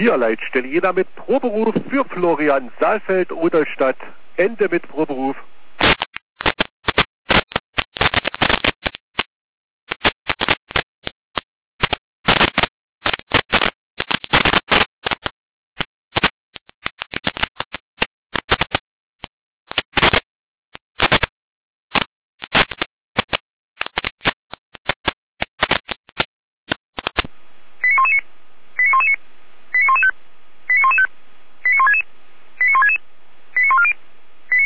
Hier Leitstelle Jena mit Proberuf für Florian, Saalfeld, Oderstadt, Ende mit Proberuf.